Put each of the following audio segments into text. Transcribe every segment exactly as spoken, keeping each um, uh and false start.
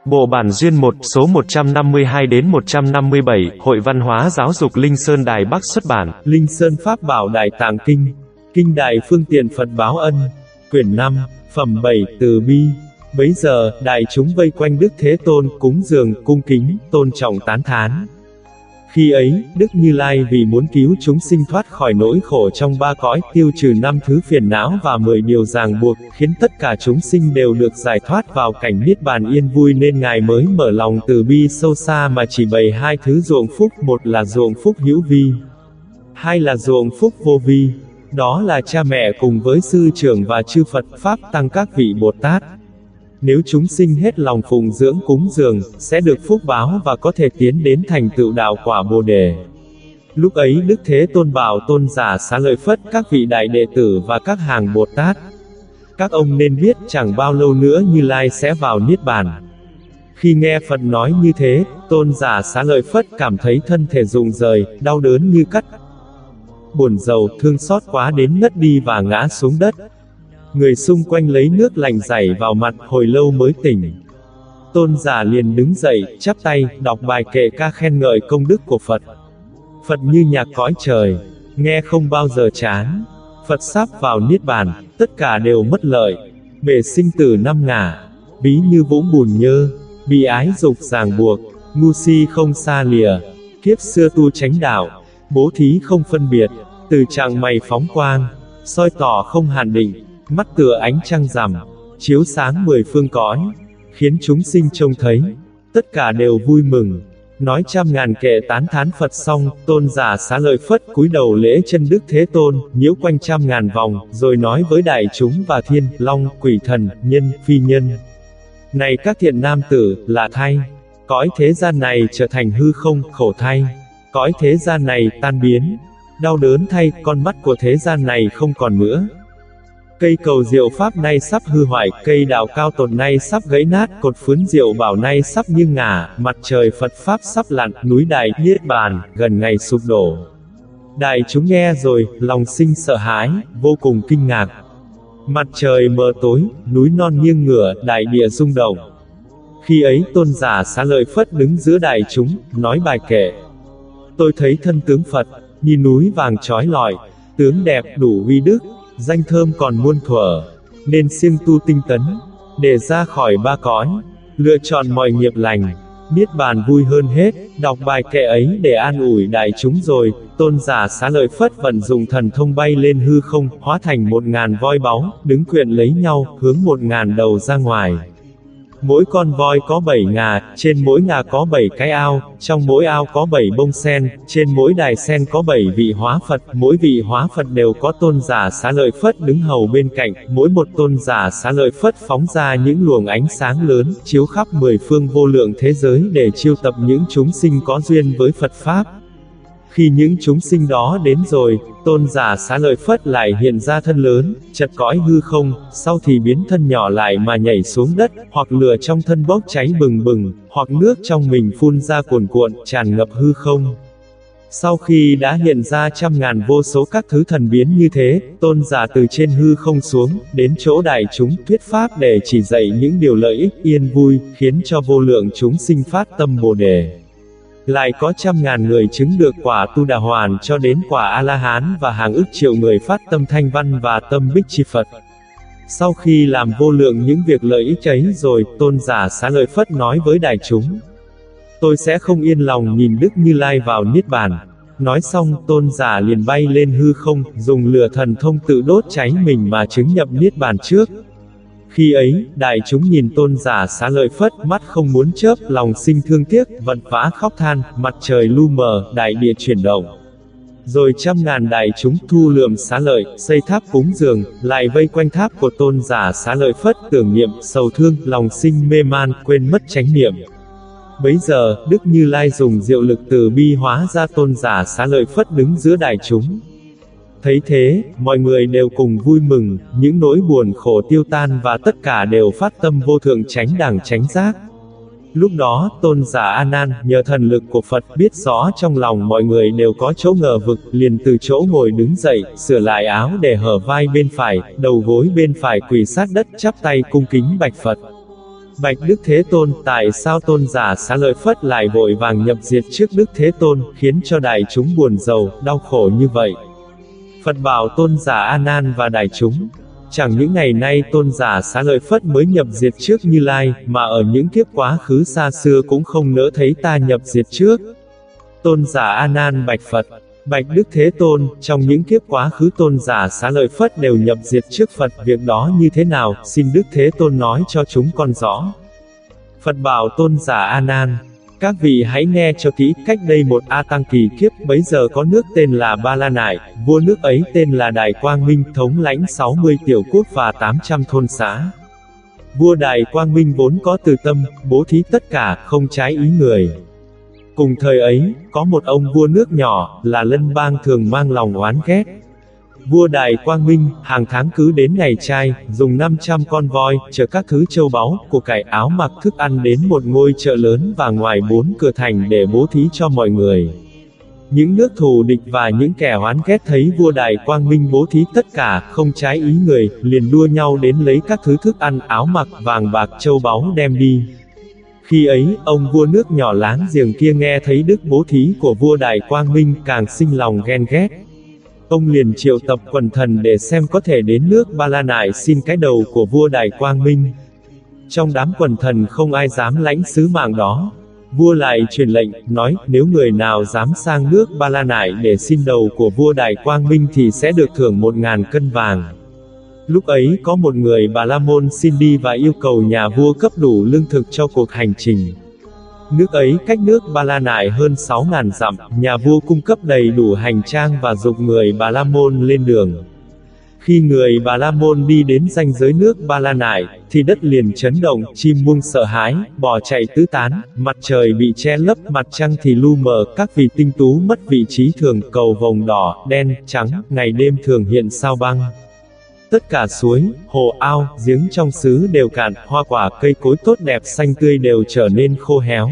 Bộ bản duyên một, số một trăm năm mươi hai đến một trăm năm mươi bảy, Hội Văn hóa Giáo dục Linh Sơn Đài Bắc xuất bản. Linh Sơn Pháp Bảo Đại Tạng Kinh. Kinh Đại Phương Tiện Phật Báo Ân. Quyển năm, Phẩm bảy, Từ Bi. Bấy giờ, đại chúng vây quanh Đức Thế Tôn, cúng dường, cung kính, tôn trọng tán thán. Khi ấy, Đức Như Lai vì muốn cứu chúng sinh thoát khỏi nỗi khổ trong ba cõi, tiêu trừ năm thứ phiền não và mười điều ràng buộc, khiến tất cả chúng sinh đều được giải thoát vào cảnh niết bàn yên vui, nên Ngài mới mở lòng từ bi sâu xa mà chỉ bày hai thứ ruộng phúc, một là ruộng phúc hữu vi, hai là ruộng phúc vô vi. Đó là cha mẹ cùng với sư trưởng và chư Phật Pháp Tăng các vị Bồ Tát. Nếu chúng sinh hết lòng phụng dưỡng cúng dường, sẽ được phúc báo và có thể tiến đến thành tựu đạo quả Bồ Đề. Lúc ấy Đức Thế Tôn bảo Tôn giả Xá Lợi Phất, các vị đại đệ tử và các hàng Bồ Tát: các ông nên biết chẳng bao lâu nữa Như Lai sẽ vào Niết Bàn. Khi nghe Phật nói như thế, Tôn giả Xá Lợi Phất cảm thấy thân thể rụng rời, đau đớn như cắt, buồn rầu, thương xót quá đến ngất đi và ngã xuống đất. Người xung quanh lấy nước lạnh rảy vào mặt, hồi lâu mới tỉnh. Tôn giả liền đứng dậy, chắp tay, đọc bài kệ ca khen ngợi công đức của Phật. Phật như nhạc cõi trời, nghe không bao giờ chán. Phật sắp vào Niết Bàn, tất cả đều mất lợi. Bể sinh tử năm ngả, ví như vũng bùn nhơ, bị ái dục ràng buộc, ngu si không xa lìa. Kiếp xưa tu chánh đạo, bố thí không phân biệt, từ trạng mày phóng quang, soi tỏ không hạn định. Mắt tựa ánh trăng rằm, chiếu sáng mười phương cõi, khiến chúng sinh trông thấy, tất cả đều vui mừng. Nói trăm ngàn kệ tán thán Phật xong, Tôn giả Xá Lợi Phất cúi đầu lễ chân Đức Thế Tôn, nhiễu quanh trăm ngàn vòng, rồi nói với đại chúng và thiên, long, quỷ thần, nhân, phi nhân: này các thiện nam tử, lạ thay, cõi thế gian này trở thành hư không, khổ thay, cõi thế gian này tan biến, đau đớn thay, con mắt của thế gian này không còn nữa. Cây cầu diệu pháp nay sắp hư hoại, cây đạo cao tột nay sắp gãy nát, cột phướn diệu bảo nay sắp nghiêng ngả, mặt trời Phật Pháp sắp lặn, núi Đại Niết Bàn, gần ngày sụp đổ. Đại chúng nghe rồi, lòng sinh sợ hãi, vô cùng kinh ngạc. Mặt trời mờ tối, núi non nghiêng ngửa, đại địa rung động. Khi ấy Tôn giả Xá Lợi Phất đứng giữa đại chúng, nói bài kệ: tôi thấy thân tướng Phật, như núi vàng chói lọi, tướng đẹp đủ uy đức, danh thơm còn muôn thuở, nên siêng tu tinh tấn, để ra khỏi ba cõi, lựa chọn mọi nghiệp lành, Niết Bàn vui hơn hết. Đọc bài kệ ấy để an ủi đại chúng rồi, Tôn giả Xá Lợi Phất vận dụng thần thông bay lên hư không, hóa thành một ngàn voi báu, đứng quyện lấy nhau, hướng một ngàn đầu ra ngoài. Mỗi con voi có bảy ngà, trên mỗi ngà có bảy cái ao, trong mỗi ao có bảy bông sen, trên mỗi đài sen có bảy vị hóa Phật, mỗi vị hóa Phật đều có Tôn giả Xá Lợi Phất đứng hầu bên cạnh, mỗi một Tôn giả Xá Lợi Phất phóng ra những luồng ánh sáng lớn, chiếu khắp mười phương vô lượng thế giới để chiêu tập những chúng sinh có duyên với Phật Pháp. Khi những chúng sinh đó đến rồi, Tôn giả Xá Lợi Phất lại hiện ra thân lớn, chật cõi hư không, sau thì biến thân nhỏ lại mà nhảy xuống đất, hoặc lửa trong thân bốc cháy bừng bừng, hoặc nước trong mình phun ra cuồn cuộn, tràn ngập hư không. Sau khi đã hiện ra trăm ngàn vô số các thứ thần biến như thế, Tôn giả từ trên hư không xuống, đến chỗ đại chúng thuyết pháp để chỉ dạy những điều lợi ích yên vui, khiến cho vô lượng chúng sinh phát tâm Bồ Đề. Lại có trăm ngàn người chứng được quả Tu Đà Hoàn cho đến quả A-la-hán và hàng ức triệu người phát tâm Thanh Văn và tâm Bích Chi Phật. Sau khi làm vô lượng những việc lợi ích ấy rồi, Tôn giả Xá Lợi Phất nói với đại chúng: tôi sẽ không yên lòng nhìn Đức Như Lai vào Niết Bàn. Nói xong, Tôn giả liền bay lên hư không, dùng lửa thần thông tự đốt cháy mình mà chứng nhập Niết Bàn trước. Khi ấy, đại chúng nhìn Tôn giả Xá Lợi Phất, mắt không muốn chớp, lòng sinh thương tiếc, vật vã khóc than, mặt trời lu mờ, đại địa chuyển động. Rồi trăm ngàn đại chúng thu lượm Xá Lợi, xây tháp cúng dường, lại vây quanh tháp của Tôn giả Xá Lợi Phất, tưởng niệm, sầu thương, lòng sinh mê man, quên mất chánh niệm. Bấy giờ, Đức Như Lai dùng diệu lực từ bi hóa ra Tôn giả Xá Lợi Phất đứng giữa đại chúng. Thấy thế, mọi người đều cùng vui mừng, những nỗi buồn khổ tiêu tan và tất cả đều phát tâm vô thượng chánh đẳng chánh giác. Lúc đó, Tôn giả A Nan nhờ thần lực của Phật biết rõ trong lòng mọi người đều có chỗ ngờ vực, liền từ chỗ ngồi đứng dậy, sửa lại áo để hở vai bên phải, đầu gối bên phải quỳ sát đất, chắp tay cung kính bạch Phật: Bạch Đức Thế Tôn, tại sao tôn giả Xá Lợi Phất lại vội vàng nhập diệt trước Đức Thế Tôn, khiến cho đại chúng buồn rầu, đau khổ như vậy? Phật bảo tôn giả A Nan và đại chúng, chẳng những ngày nay tôn giả Xá Lợi Phất mới nhập diệt trước Như Lai, mà ở những kiếp quá khứ xa xưa cũng không nỡ thấy ta nhập diệt trước. Tôn giả A Nan bạch Phật: Bạch Đức Thế Tôn, trong những kiếp quá khứ tôn giả Xá Lợi Phất đều nhập diệt trước Phật, việc đó như thế nào, xin Đức Thế Tôn nói cho chúng con rõ. Phật bảo tôn giả A Nan: Các vị hãy nghe cho kỹ, cách đây một A Tăng kỳ kiếp, bấy giờ có nước tên là Ba La Nại, vua nước ấy tên là Đài Quang Minh, thống lãnh sáu mươi tiểu quốc và tám trăm thôn xã. Vua Đài Quang Minh vốn có từ tâm, bố thí tất cả, không trái ý người. Cùng thời ấy, có một ông vua nước nhỏ, là Lân Bang thường mang lòng oán ghét. Vua Đài Quang Minh, hàng tháng cứ đến ngày trai, dùng năm trăm con voi, chở các thứ châu báu, của cải áo mặc thức ăn đến một ngôi chợ lớn và ngoài bốn cửa thành để bố thí cho mọi người. Những nước thù địch và những kẻ oán ghét thấy vua Đài Quang Minh bố thí tất cả, không trái ý người, liền đua nhau đến lấy các thứ thức ăn, áo mặc, vàng bạc, châu báu đem đi. Khi ấy, ông vua nước nhỏ láng giềng kia nghe thấy đức bố thí của vua Đài Quang Minh, càng sinh lòng ghen ghét. Ông liền triệu tập quần thần để xem có thể đến nước Ba La Nại xin cái đầu của vua Đài Quang Minh. Trong đám quần thần không ai dám lãnh sứ mạng đó. Vua lại truyền lệnh, nói, nếu người nào dám sang nước Ba La Nại để xin đầu của vua Đài Quang Minh thì sẽ được thưởng một ngàn cân vàng. Lúc ấy có một người Bà La Môn xin đi và yêu cầu nhà vua cấp đủ lương thực cho cuộc hành trình. Nước ấy cách nước Ba La Nại hơn sáu ngàn dặm, nhà vua cung cấp đầy đủ hành trang và giục người Bà La Môn lên đường. Khi người Bà La Môn đi đến ranh giới nước Ba La Nại, thì đất liền chấn động, chim muông sợ hãi, bò chạy tứ tán, mặt trời bị che lấp, mặt trăng thì lu mờ, các vì tinh tú mất vị trí thường, cầu vồng đỏ, đen, trắng, ngày đêm thường hiện sao băng. Tất cả suối, hồ, ao, giếng trong xứ đều cạn, hoa quả, cây cối tốt đẹp xanh tươi đều trở nên khô héo.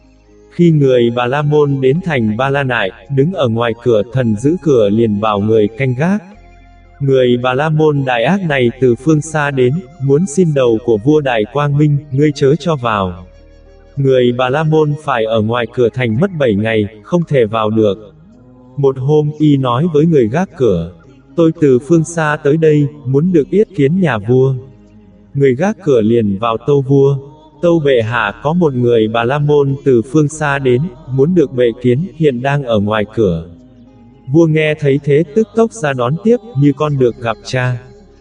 Khi người Bà La Môn đến thành Ba La Nại, đứng ở ngoài cửa, thần giữ cửa liền bảo người canh gác. Người Bà La Môn đại ác này từ phương xa đến, muốn xin đầu của vua Đài Quang Minh, ngươi chớ cho vào. Người Bà La Môn phải ở ngoài cửa thành mất bảy ngày, không thể vào được. Một hôm, y nói với người gác cửa: Tôi từ phương xa tới đây, muốn được yết kiến nhà vua. Người gác cửa liền vào tâu vua: Tâu bệ hạ, có một người Bà La Môn từ phương xa đến, muốn được bệ kiến, hiện đang ở ngoài cửa. Vua nghe thấy thế tức tốc ra đón tiếp, như con được gặp cha.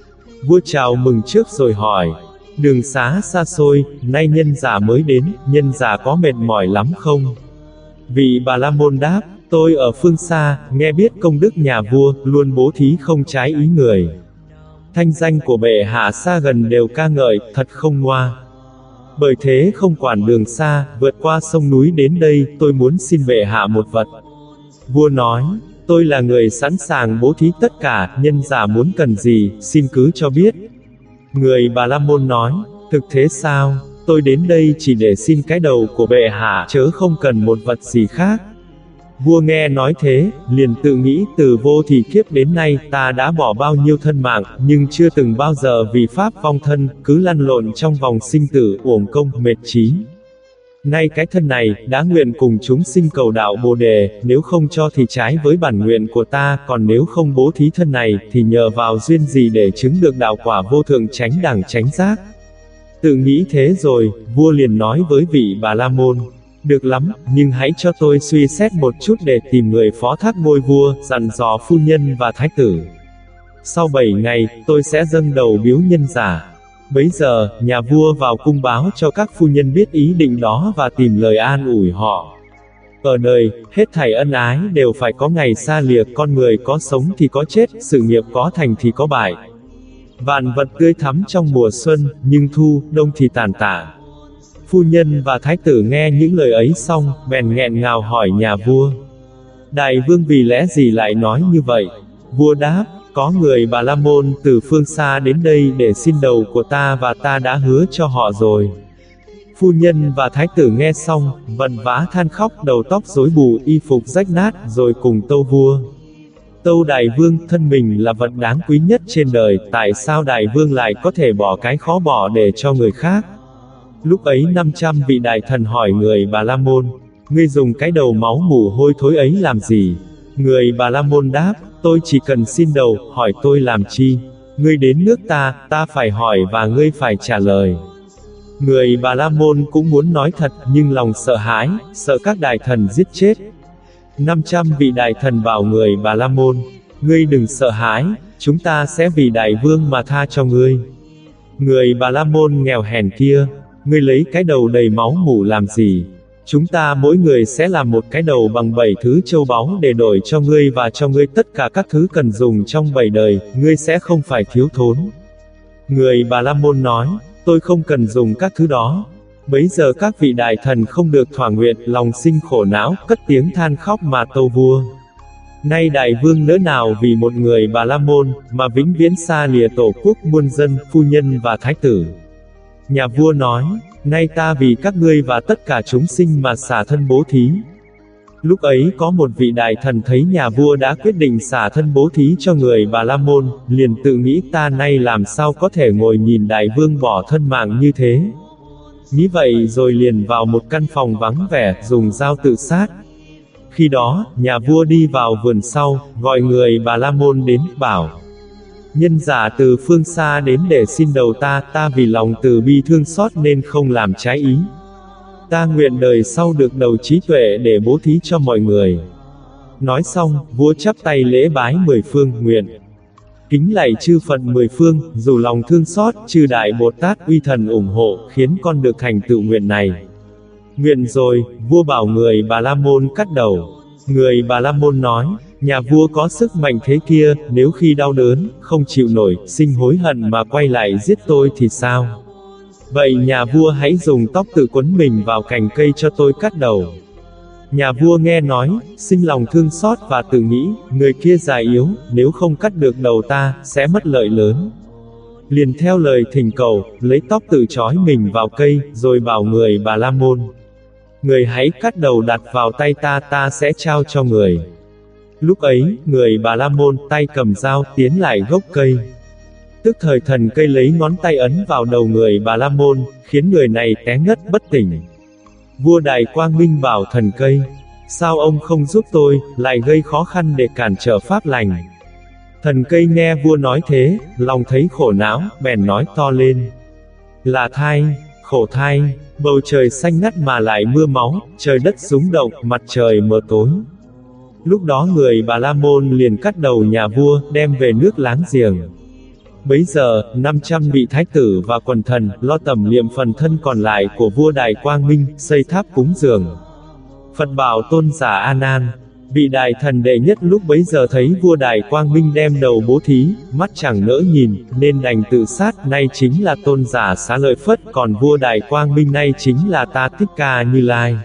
Vua chào mừng trước rồi hỏi: Đường xá xa xôi, nay nhân giả mới đến, nhân giả có mệt mỏi lắm không? Vị Bà La Môn đáp: Tôi ở phương xa, nghe biết công đức nhà vua, luôn bố thí không trái ý người. Thanh danh của bệ hạ xa gần đều ca ngợi, thật không ngoa. Bởi thế không quản đường xa, vượt qua sông núi đến đây, tôi muốn xin bệ hạ một vật. Vua nói: Tôi là người sẵn sàng bố thí tất cả, nhân giả muốn cần gì, xin cứ cho biết. Người Bà La Môn nói: Thực thế sao? Tôi đến đây chỉ để xin cái đầu của bệ hạ, chớ không cần một vật gì khác. Vua nghe nói thế, liền tự nghĩ, từ vô thì kiếp đến nay, ta đã bỏ bao nhiêu thân mạng, nhưng chưa từng bao giờ vì pháp vong thân, cứ lăn lộn trong vòng sinh tử, uổng công, mệt trí. Nay cái thân này, đã nguyện cùng chúng sinh cầu đạo Bồ Đề, nếu không cho thì trái với bản nguyện của ta, còn nếu không bố thí thân này, thì nhờ vào duyên gì để chứng được đạo quả vô thượng chánh đẳng chánh giác. Tự nghĩ thế rồi, vua liền nói với vị Bà La Môn: Được lắm, nhưng hãy cho tôi suy xét một chút để tìm người phó thác ngôi vua, dặn dò phu nhân và thái tử. Sau bảy ngày, tôi sẽ dâng đầu biếu nhân giả. Bấy giờ, nhà vua vào cung báo cho các phu nhân biết ý định đó và tìm lời an ủi họ. Ở đời, hết thảy ân ái đều phải có ngày xa lìa, con người có sống thì có chết, sự nghiệp có thành thì có bại. Vạn vật tươi thắm trong mùa xuân, nhưng thu, đông thì tàn tạ. Phu nhân và thái tử nghe những lời ấy xong, bèn nghẹn ngào hỏi nhà vua: Đại vương vì lẽ gì lại nói như vậy? Vua đáp: Có người Bà La Môn từ phương xa đến đây để xin đầu của ta và ta đã hứa cho họ rồi. Phu nhân và thái tử nghe xong, vần vã than khóc, đầu tóc rối bù, y phục rách nát, rồi cùng tâu vua: Tâu đại vương, thân mình là vật đáng quý nhất trên đời, tại sao đại vương lại có thể bỏ cái khó bỏ để cho người khác? Lúc ấy năm trăm vị đại thần hỏi người Bà La Môn, ngươi dùng cái đầu máu mủ hôi thối ấy làm gì? Người Bà La Môn đáp, tôi chỉ cần xin đầu, hỏi tôi làm chi? Ngươi đến nước ta, ta phải hỏi và ngươi phải trả lời. Người Bà La Môn cũng muốn nói thật, nhưng lòng sợ hãi, sợ các đại thần giết chết. năm trăm vị đại thần bảo người Bà La Môn, ngươi đừng sợ hãi, chúng ta sẽ vì đại vương mà tha cho ngươi. Người Bà La Môn nghèo hèn kia, ngươi lấy cái đầu đầy máu mủ làm gì? Chúng ta mỗi người sẽ làm một cái đầu bằng bảy thứ châu báu để đổi cho ngươi và cho ngươi tất cả các thứ cần dùng trong bảy đời, ngươi sẽ không phải thiếu thốn. Người Bà La Môn nói, tôi không cần dùng các thứ đó. Bấy giờ các vị đại thần không được thỏa nguyện, lòng sinh khổ não, cất tiếng than khóc mà tâu vua. Nay đại vương nỡ nào vì một người Bà La Môn, mà vĩnh viễn xa lìa tổ quốc muôn dân, phu nhân và thái tử. Nhà vua nói, nay ta vì các ngươi và tất cả chúng sinh mà xả thân bố thí. Lúc ấy có một vị đại thần thấy nhà vua đã quyết định xả thân bố thí cho người Bà La Môn, liền tự nghĩ ta nay làm sao có thể ngồi nhìn đại vương bỏ thân mạng như thế. Nghĩ vậy rồi liền vào một căn phòng vắng vẻ, dùng dao tự sát. Khi đó, nhà vua đi vào vườn sau, gọi người Bà La Môn đến, bảo: nhân giả từ phương xa đến để xin đầu ta, ta vì lòng từ bi thương xót nên không làm trái ý. Ta nguyện đời sau được đầu trí tuệ để bố thí cho mọi người. Nói xong, vua chắp tay lễ bái mười phương, nguyện kính lạy chư Phật mười phương, dù lòng thương xót, chư Đại Bồ Tát uy thần ủng hộ, khiến con được thành tựu nguyện này. Nguyện rồi, vua bảo người Bà La Môn cắt đầu. Người Bà La Môn nói, nhà vua có sức mạnh thế kia, nếu khi đau đớn, không chịu nổi, sinh hối hận mà quay lại giết tôi thì sao? Vậy nhà vua hãy dùng tóc tự quấn mình vào cành cây cho tôi cắt đầu. Nhà vua nghe nói, sinh lòng thương xót và tự nghĩ, người kia già yếu, nếu không cắt được đầu ta, sẽ mất lợi lớn. Liền theo lời thỉnh cầu, lấy tóc tự trói mình vào cây, rồi bảo người Bà La Môn, người hãy cắt đầu đặt vào tay ta, ta sẽ trao cho người. Lúc ấy, người Bà La Môn tay cầm dao tiến lại gốc cây. Tức thời thần cây lấy ngón tay ấn vào đầu người Bà La Môn, khiến người này té ngất bất tỉnh. Vua Đại Quang Minh bảo thần cây, sao ông không giúp tôi, lại gây khó khăn để cản trở pháp lành? Thần cây nghe vua nói thế, lòng thấy khổ não, bèn nói to lên, là thai, khổ thai, bầu trời xanh ngắt mà lại mưa máu, trời đất rúng động, mặt trời mờ tối. Lúc đó người Bà La Môn liền cắt đầu nhà vua, đem về nước láng giềng. Bấy giờ, năm trăm vị thái tử và quần thần, lo tẩm liệm phần thân còn lại của vua Đại Quang Minh, xây tháp cúng dường. Phật bảo tôn giả A Nan, vị đại thần đệ nhất lúc bấy giờ thấy vua Đại Quang Minh đem đầu bố thí, mắt chẳng nỡ nhìn, nên đành tự sát, nay chính là tôn giả Xá Lợi Phất, còn vua Đại Quang Minh nay chính là ta Thích Ca Như Lai.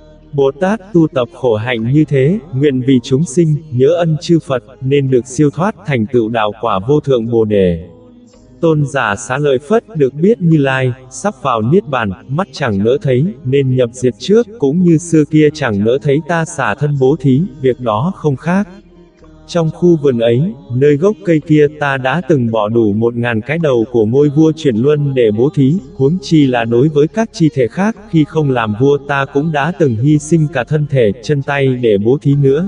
Bồ Tát tu tập khổ hạnh như thế, nguyện vì chúng sinh, nhớ ân chư Phật, nên được siêu thoát thành tựu đạo quả vô thượng Bồ Đề. Tôn giả Xá Lợi Phất được biết Như Lai, sắp vào Niết Bàn, mắt chẳng nỡ thấy, nên nhập diệt trước, cũng như xưa kia chẳng nỡ thấy ta xả thân bố thí, việc đó không khác. Trong khu vườn ấy, nơi gốc cây kia ta đã từng bỏ đủ một ngàn cái đầu của ngôi vua chuyển luân để bố thí, huống chi là đối với các chi thể khác, khi không làm vua ta cũng đã từng hy sinh cả thân thể, chân tay để bố thí nữa.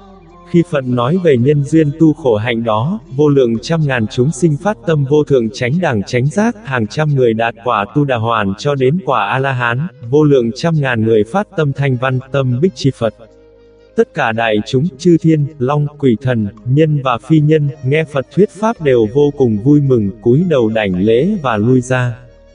Khi Phật nói về nhân duyên tu khổ hạnh đó, vô lượng trăm ngàn chúng sinh phát tâm vô thượng chánh đẳng chánh giác, hàng trăm người đạt quả tu đà hoàn cho đến quả A-la-hán, vô lượng trăm ngàn người phát tâm thanh văn, tâm bích chi Phật. Tất cả đại chúng, chư thiên, long, quỷ thần, nhân và phi nhân, nghe Phật thuyết pháp đều vô cùng vui mừng, cúi đầu đảnh lễ và lui ra.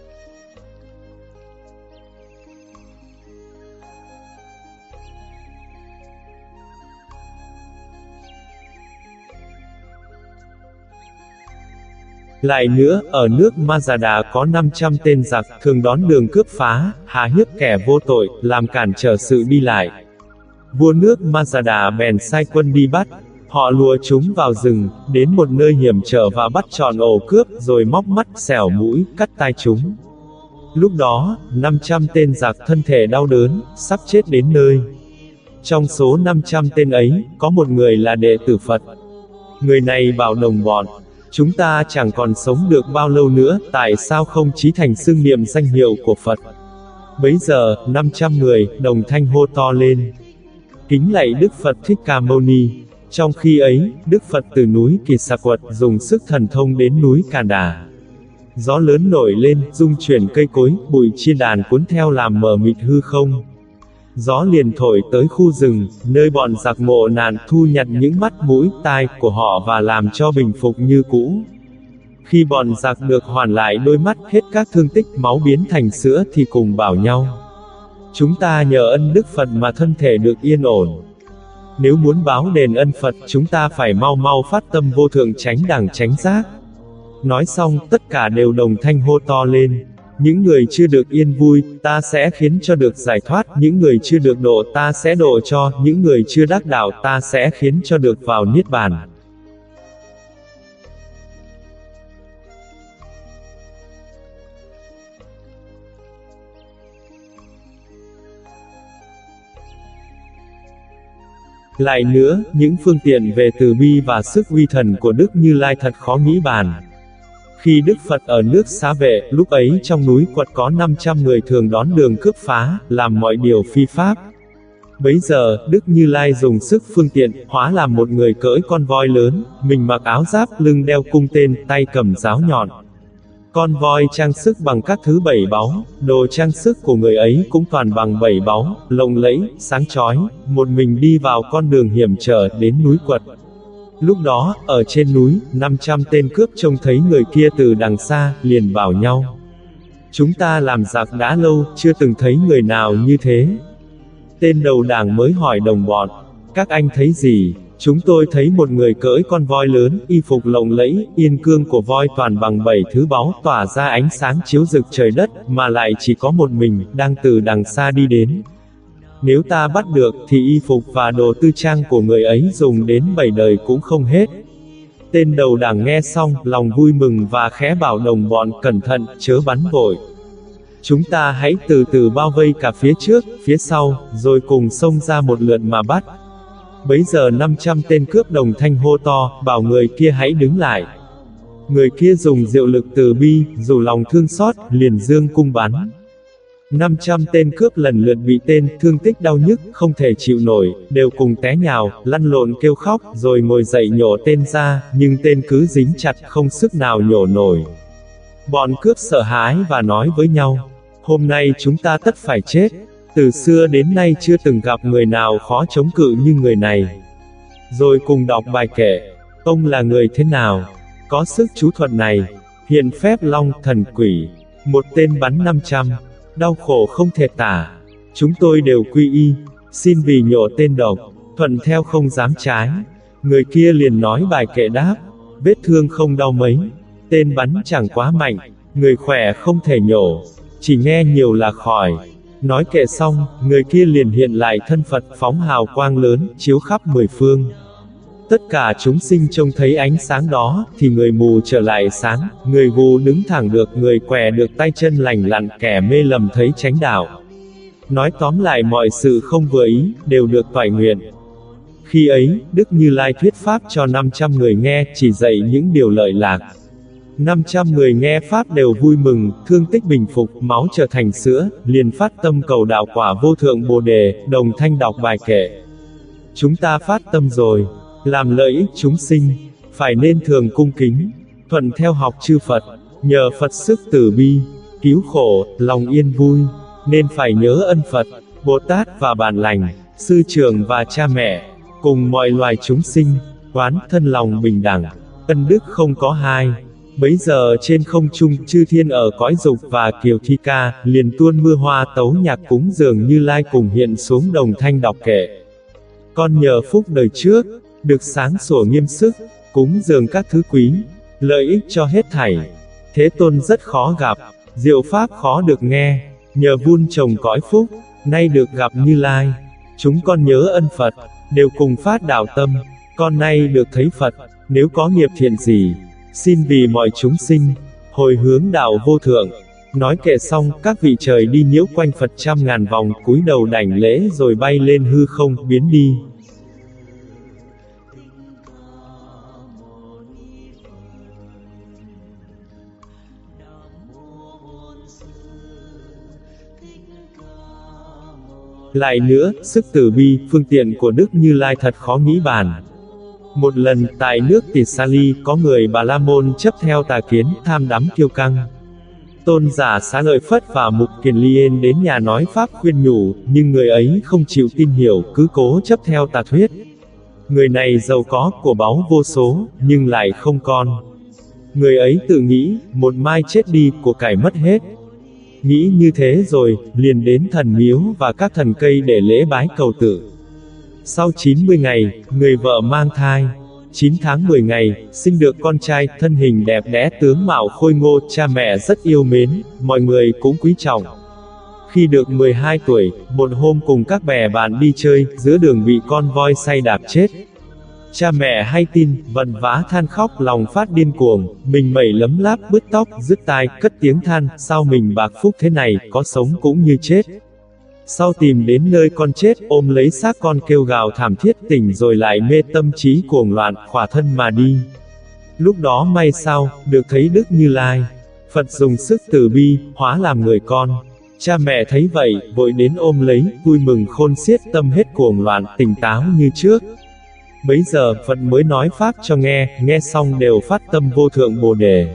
Lại nữa, ở nước Majada có năm trăm tên giặc, thường đón đường cướp phá, hà hiếp kẻ vô tội, làm cản trở sự đi lại. Vua nước Majada bèn sai quân đi bắt. Họ lùa chúng vào rừng, đến một nơi hiểm trở và bắt trọn ổ cướp, rồi móc mắt, xẻo mũi, cắt tai chúng. Lúc đó, năm trăm tên giặc thân thể đau đớn, sắp chết đến nơi. Trong số năm trăm tên ấy, có một người là đệ tử Phật. Người này bảo đồng bọn, Chúng ta chẳng còn sống được bao lâu nữa, tại sao không chí thành xưng niệm danh hiệu của Phật? Bấy giờ, năm trăm người, đồng thanh hô to lên. Kính lạy Đức Phật Thích Ca Mâu Ni. Trong khi ấy, Đức Phật từ núi Kỳ Xà Quật dùng sức thần thông đến núi Cà Đà. Gió lớn nổi lên, rung chuyển cây cối, bụi chia đàn cuốn theo làm mờ mịt hư không. Gió liền thổi tới khu rừng, nơi bọn giặc ngộ nạn thu nhặt những mắt mũi, tai của họ và làm cho bình phục như cũ. Khi bọn giặc được hoàn lại đôi mắt, hết các thương tích, máu biến thành sữa thì cùng bảo nhau. Chúng ta nhờ ân Đức Phật mà thân thể được yên ổn. Nếu muốn báo đền ân Phật, chúng ta phải mau mau phát tâm vô thượng chánh đẳng chánh giác. Nói xong, tất cả đều đồng thanh hô to lên. Những người chưa được yên vui, ta sẽ khiến cho được giải thoát. Những người chưa được độ, ta sẽ độ cho. Những người chưa đắc đạo, ta sẽ khiến cho được vào Niết Bàn. Lại nữa, những phương tiện về từ bi và sức uy thần của Đức Như Lai thật khó nghĩ bàn. Khi Đức Phật ở nước Xá Vệ, lúc ấy trong núi Quật có năm trăm người thường đón đường cướp phá, làm mọi điều phi pháp. Bấy giờ, Đức Như Lai dùng sức phương tiện, hóa làm một người cưỡi con voi lớn, mình mặc áo giáp, lưng đeo cung tên, tay cầm giáo nhọn. Con voi trang sức bằng các thứ bảy báu, đồ trang sức của người ấy cũng toàn bằng bảy báu, lộng lẫy, sáng chói, một mình đi vào con đường hiểm trở đến núi Quật. Lúc đó, ở trên núi, năm trăm tên cướp trông thấy người kia từ đằng xa, liền bảo nhau. Chúng ta làm giặc đã lâu, chưa từng thấy người nào như thế. Tên đầu đảng mới hỏi đồng bọn, các anh thấy gì? Chúng tôi thấy một người cưỡi con voi lớn, y phục lộng lẫy, yên cương của voi toàn bằng bảy thứ báu, tỏa ra ánh sáng chiếu rực trời đất, mà lại chỉ có một mình, đang từ đằng xa đi đến. Nếu ta bắt được, thì y phục và đồ tư trang của người ấy dùng đến bảy đời cũng không hết. Tên đầu đảng nghe xong, lòng vui mừng và khẽ bảo đồng bọn cẩn thận, chớ bắn vội. Chúng ta hãy từ từ bao vây cả phía trước, phía sau, rồi cùng xông ra một lượt mà bắt. Bấy giờ năm trăm tên cướp đồng thanh hô to, bảo người kia hãy đứng lại. Người kia dùng diệu lực từ bi, dù lòng thương xót, liền dương cung bắn. năm trăm tên cướp lần lượt bị tên thương tích đau nhức, không thể chịu nổi, đều cùng té nhào, lăn lộn kêu khóc, rồi ngồi dậy nhổ tên ra, nhưng tên cứ dính chặt, không sức nào nhổ nổi. Bọn cướp sợ hãi và nói với nhau, hôm nay chúng ta tất phải chết. Từ xưa đến nay chưa từng gặp người nào khó chống cự như người này. Rồi cùng đọc bài kệ, ông là người thế nào? Có sức chú thuật này, hiện phép long thần quỷ, một tên bắn năm trăm, đau khổ không thể tả. Chúng tôi đều quy y, xin vì nhổ tên độc, thuận theo không dám trái. Người kia liền nói bài kệ đáp, vết thương không đau mấy, tên bắn chẳng quá mạnh, người khỏe không thể nhổ, chỉ nghe nhiều là khỏi. Nói kệ xong, người kia liền hiện lại thân Phật phóng hào quang lớn, chiếu khắp mười phương. Tất cả chúng sinh trông thấy ánh sáng đó, thì người mù trở lại sáng, người gù đứng thẳng được, người què được tay chân lành lặn, kẻ mê lầm thấy chánh đạo. Nói tóm lại mọi sự không vừa ý, đều được toại nguyện. Khi ấy, Đức Như Lai thuyết pháp cho năm trăm người nghe, chỉ dạy những điều lợi lạc. năm trăm người nghe pháp đều vui mừng, thương tích bình phục, máu trở thành sữa, liền phát tâm cầu đạo quả vô thượng Bồ Đề, đồng thanh đọc bài kệ. Chúng ta phát tâm rồi, làm lợi ích chúng sinh, phải nên thường cung kính, thuận theo học chư Phật, nhờ Phật sức từ bi, cứu khổ, lòng yên vui, nên phải nhớ ân Phật, Bồ Tát và Bản Lành, sư trưởng và cha mẹ, cùng mọi loài chúng sinh, quán thân lòng bình đẳng, ân đức không có hai. Bấy giờ trên không trung, chư thiên ở cõi dục và Kiều Thi Ca, liền tuôn mưa hoa tấu nhạc cúng dường Như Lai cùng hiện xuống đồng thanh đọc kệ. Con nhờ phúc đời trước, được sáng sủa nghiêm sức, cúng dường các thứ quý, lợi ích cho hết thảy. Thế Tôn rất khó gặp, diệu pháp khó được nghe, nhờ vun trồng cõi phúc, nay được gặp Như Lai. Chúng con nhớ ân Phật, đều cùng phát đạo tâm, con nay được thấy Phật, nếu có nghiệp thiện gì, xin vì mọi chúng sinh, hồi hướng đạo vô thượng. Nói kệ xong, các vị trời đi nhiễu quanh Phật trăm ngàn vòng, cúi đầu đảnh lễ rồi bay lên hư không, biến đi. Lại nữa, sức từ bi, phương tiện của Đức Như Lai thật khó nghĩ bàn. Một lần, tại nước Tỳ Sa Ly, có người Bà La Môn chấp theo tà kiến, tham đắm kiêu căng. Tôn giả Xá Lợi Phất và Mục Kiền Liên đến nhà nói pháp khuyên nhủ, nhưng người ấy không chịu tin hiểu, cứ cố chấp theo tà thuyết. Người này giàu có, của báu vô số, nhưng lại không con. Người ấy tự nghĩ, một mai chết đi, của cải mất hết. Nghĩ như thế rồi, liền đến thần miếu và các thần cây để lễ bái cầu tự. Sau chín mươi ngày, người vợ mang thai. chín tháng mười ngày, sinh được con trai, thân hình đẹp đẽ, tướng mạo khôi ngô, cha mẹ rất yêu mến, mọi người cũng quý trọng. Khi được mười hai tuổi, một hôm cùng các bè bạn đi chơi, giữa đường bị con voi say đạp chết. Cha mẹ hay tin, vần vã than khóc, lòng phát điên cuồng, mình mẩy lấm láp, bứt tóc, rứt tai, cất tiếng than, sao mình bạc phúc thế này, có sống cũng như chết. Sau tìm đến nơi con chết, ôm lấy xác con kêu gào thảm thiết, tỉnh rồi lại mê tâm trí cuồng loạn, khỏa thân mà đi. Lúc đó may sao, được thấy Đức Như Lai. Phật dùng sức từ bi, hóa làm người con. Cha mẹ thấy vậy, vội đến ôm lấy, vui mừng khôn xiết, tâm hết cuồng loạn, tỉnh táo như trước. Bấy giờ, Phật mới nói pháp cho nghe, nghe xong đều phát tâm vô thượng Bồ Đề.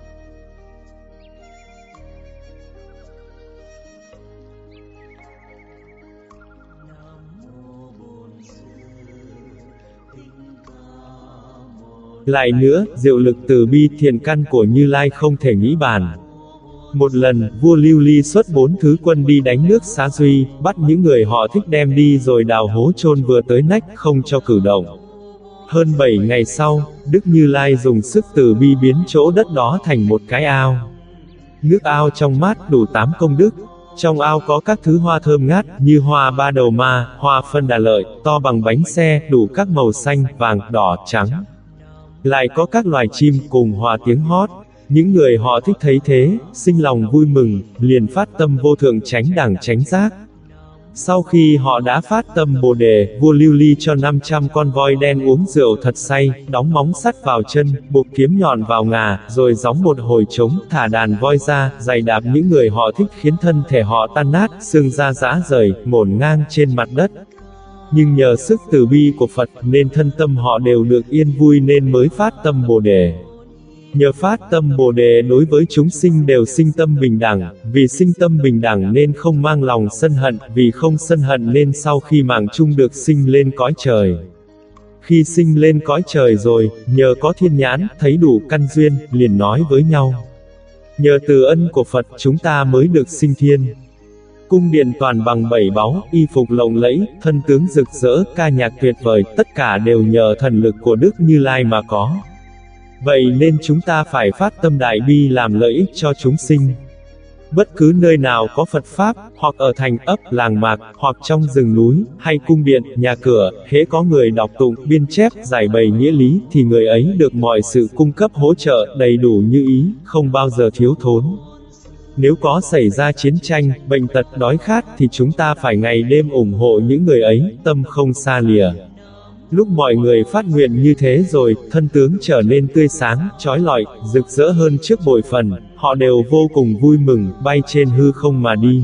Lại nữa, diệu lực từ bi thiện căn của Như Lai không thể nghĩ bàn. Một lần, vua Lưu Ly xuất bốn thứ quân đi đánh nước Xá Duy, bắt những người họ thích đem đi rồi đào hố chôn vừa tới nách, không cho cử động. Hơn bảy ngày sau, Đức Như Lai dùng sức từ bi biến chỗ đất đó thành một cái ao. Nước ao trong mát đủ tám công đức. Trong ao có các thứ hoa thơm ngát, như hoa ba đầu ma, hoa phân đà lợi, to bằng bánh xe, đủ các màu xanh, vàng, đỏ, trắng. Lại có các loài chim cùng hòa tiếng hót. Những người họ thích thấy thế, sinh lòng vui mừng, liền phát tâm vô thượng chánh đẳng chánh giác. Sau khi họ đã phát tâm Bồ Đề, vua Lưu Ly cho năm trăm con voi đen uống rượu thật say, đóng móng sắt vào chân, buộc kiếm nhọn vào ngà, rồi gióng một hồi trống, thả đàn voi ra, giày đạp những người họ thích khiến thân thể họ tan nát, xương da rã rời, ngổn ngang trên mặt đất. Nhưng nhờ sức từ bi của Phật, nên thân tâm họ đều được yên vui nên mới phát tâm Bồ Đề. Nhờ phát tâm Bồ Đề đối với chúng sinh đều sinh tâm bình đẳng, vì sinh tâm bình đẳng nên không mang lòng sân hận, vì không sân hận nên sau khi mạng chung được sinh lên cõi trời. Khi sinh lên cõi trời rồi, nhờ có thiên nhãn, thấy đủ căn duyên, liền nói với nhau. Nhờ từ ân của Phật chúng ta mới được sinh thiên. Cung điện toàn bằng bảy báu, y phục lộng lẫy, thân tướng rực rỡ, ca nhạc tuyệt vời, tất cả đều nhờ thần lực của Đức Như Lai mà có. Vậy nên chúng ta phải phát tâm đại bi làm lợi ích cho chúng sinh. Bất cứ nơi nào có Phật Pháp, hoặc ở thành, ấp, làng mạc, hoặc trong rừng núi, hay cung điện, nhà cửa, hễ có người đọc tụng, biên chép, giải bày nghĩa lý, thì người ấy được mọi sự cung cấp hỗ trợ, đầy đủ như ý, không bao giờ thiếu thốn. Nếu có xảy ra chiến tranh, bệnh tật, đói khát, thì chúng ta phải ngày đêm ủng hộ những người ấy, tâm không xa lìa. Lúc mọi người phát nguyện như thế rồi, thân tướng trở nên tươi sáng, chói lọi, rực rỡ hơn trước bội phần, họ đều vô cùng vui mừng, bay trên hư không mà đi.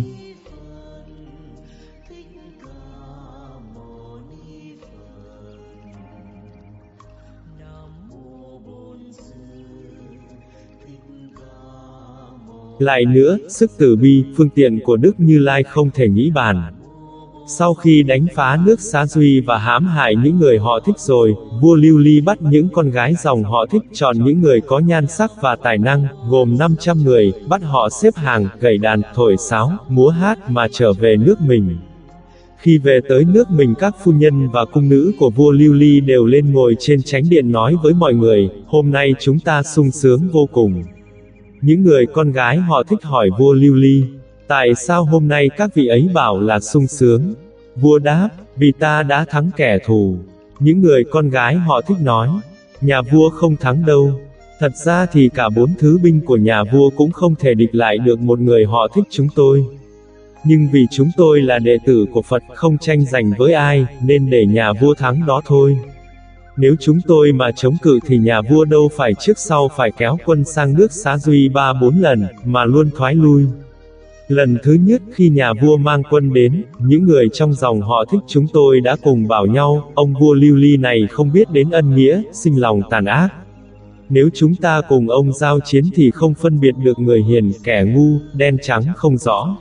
Lại nữa, sức từ bi, phương tiện của Đức Như Lai không thể nghĩ bàn. Sau khi đánh phá nước Xá Duy và hãm hại những người họ thích rồi, vua Lưu Ly bắt những con gái dòng họ thích, chọn những người có nhan sắc và tài năng, gồm năm trăm người, bắt họ xếp hàng, gảy đàn, thổi sáo, múa hát mà trở về nước mình. Khi về tới nước mình, các phu nhân và cung nữ của vua Lưu Ly đều lên ngồi trên chánh điện nói với mọi người, hôm nay chúng ta sung sướng vô cùng. Những người con gái họ thích hỏi vua Lưu Ly, tại sao hôm nay các vị ấy bảo là sung sướng? Vua đáp, vì ta đã thắng kẻ thù. Những người con gái họ thích nói, nhà vua không thắng đâu. Thật ra thì cả bốn thứ binh của nhà vua cũng không thể địch lại được một người họ thích chúng tôi. Nhưng vì chúng tôi là đệ tử của Phật, không tranh giành với ai, nên để nhà vua thắng đó thôi. Nếu chúng tôi mà chống cự thì nhà vua đâu phải trước sau phải kéo quân sang nước Xá Duy ba bốn lần, mà luôn thoái lui. Lần thứ nhất khi nhà vua mang quân đến, những người trong dòng họ Thích chúng tôi đã cùng bảo nhau, ông vua lưu ly này không biết đến ân nghĩa, sinh lòng tàn ác. Nếu chúng ta cùng ông giao chiến thì không phân biệt được người hiền, kẻ ngu, đen trắng không rõ.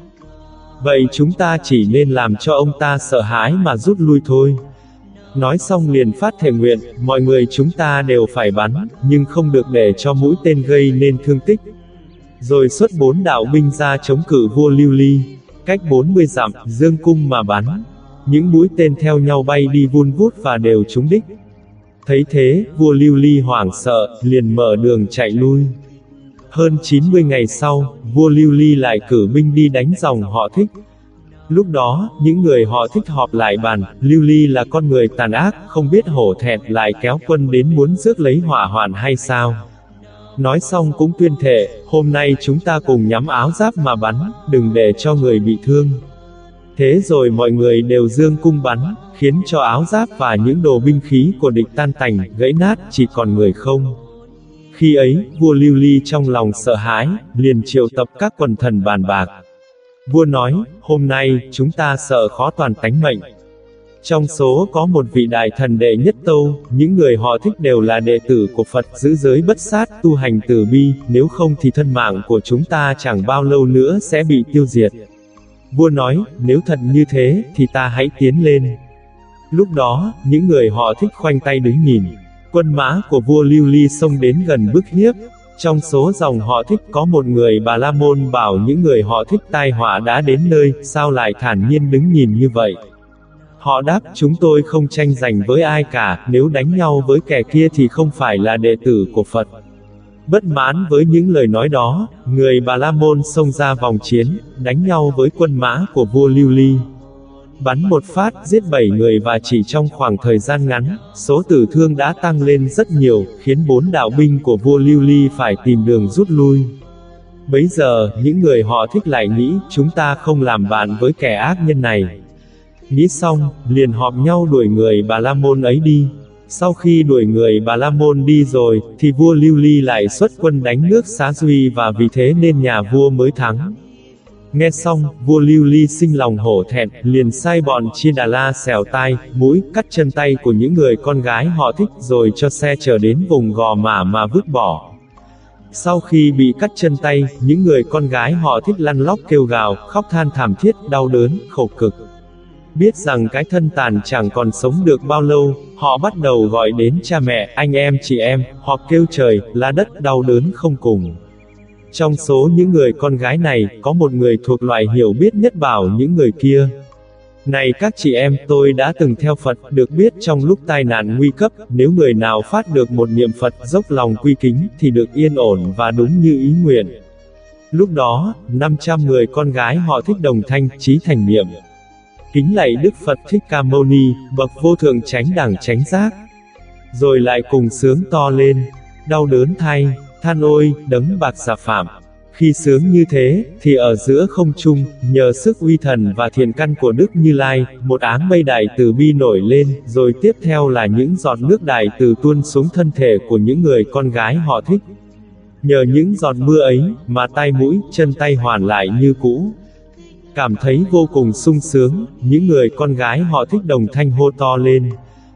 Vậy chúng ta chỉ nên làm cho ông ta sợ hãi mà rút lui thôi. Nói xong liền phát thệ nguyện, mọi người chúng ta đều phải bắn, nhưng không được để cho mũi tên gây nên thương tích. Rồi xuất bốn đạo binh ra chống cự vua lưu ly, cách bốn mươi dặm, dương cung mà bắn. Những mũi tên theo nhau bay đi vun vút và đều trúng đích. Thấy thế, vua lưu ly hoảng sợ, liền mở đường chạy lui. Hơn chín mươi ngày sau, vua lưu ly lại cử binh đi đánh dòng họ Thích. Lúc đó, những người họ Thích họp lại bàn, lưu ly là con người tàn ác, không biết hổ thẹn, lại kéo quân đến muốn rước lấy hỏa hoạn hay sao. Nói xong cũng tuyên thệ, hôm nay chúng ta cùng nhắm áo giáp mà bắn, đừng để cho người bị thương. Thế rồi mọi người đều giương cung bắn, khiến cho áo giáp và những đồ binh khí của địch tan tành, gãy nát, chỉ còn người không. Khi ấy, vua lưu ly trong lòng sợ hãi, liền triệu tập các quần thần bàn bạc. Vua nói, hôm nay, chúng ta sợ khó toàn tánh mệnh. Trong số có một vị đại thần đệ nhất tâu, những người họ Thích đều là đệ tử của Phật, giữ giới bất sát, tu hành từ bi, nếu không thì thân mạng của chúng ta chẳng bao lâu nữa sẽ bị tiêu diệt. Vua nói, nếu thật như thế, thì ta hãy tiến lên. Lúc đó, những người họ Thích khoanh tay đứng nhìn. Quân mã của vua lưu ly xông đến gần bức hiếp. Trong số dòng họ Thích có một người Bà La Môn bảo những người họ Thích tai họa đã đến nơi, sao lại thản nhiên đứng nhìn như vậy. Họ đáp, chúng tôi không tranh giành với ai cả, nếu đánh nhau với kẻ kia thì không phải là đệ tử của Phật. Bất mãn với những lời nói đó, người Bà La Môn xông ra vòng chiến, đánh nhau với quân mã của vua lưu ly. Bắn một phát, giết bảy người và chỉ trong khoảng thời gian ngắn, số tử thương đã tăng lên rất nhiều, khiến bốn đạo binh của vua lưu ly phải tìm đường rút lui. Bấy giờ, những người họ Thích lại nghĩ, chúng ta không làm bạn với kẻ ác nhân này. Nghĩ xong, liền họp nhau đuổi người Bà La Môn ấy đi. Sau khi đuổi người Bà La Môn đi rồi, thì vua lưu ly lại xuất quân đánh nước Xá Duy và vì thế nên nhà vua mới thắng. Nghe xong, vua lưu ly sinh lòng hổ thẹn, liền sai bọn Chia Đà La xẻo tai, mũi, cắt chân tay của những người con gái họ Thích rồi cho xe chở đến vùng Gò Mả mà vứt bỏ. Sau khi bị cắt chân tay, những người con gái họ Thích lăn lóc kêu gào, khóc than thảm thiết, đau đớn, khổ cực. Biết rằng cái thân tàn chẳng còn sống được bao lâu, họ bắt đầu gọi đến cha mẹ, anh em chị em, hoặc kêu trời, lá đất đau đớn không cùng. Trong số những người con gái này, có một người thuộc loại hiểu biết nhất bảo những người kia. Này các chị em, tôi đã từng theo Phật, được biết trong lúc tai nạn nguy cấp, nếu người nào phát được một niệm Phật dốc lòng quy kính, thì được yên ổn và đúng như ý nguyện. Lúc đó, năm trăm người con gái họ Thích đồng thanh, chí thành niệm. Kính lạy Đức Phật Thích Ca Mâu Ni, bậc vô thượng chánh đẳng chánh giác. Rồi lại cùng sướng to lên, đau đớn thay, than ôi, đấng bạc xà phạm. Khi sướng như thế, thì ở giữa không trung, nhờ sức uy thần và thiện căn của Đức Như Lai, một áng mây đại từ bi nổi lên, rồi tiếp theo là những giọt nước đại từ tuôn xuống thân thể của những người con gái họ Thích. Nhờ những giọt mưa ấy, mà tai mũi, chân tay hoàn lại như cũ. Cảm thấy vô cùng sung sướng, những người con gái họ Thích đồng thanh hô to lên.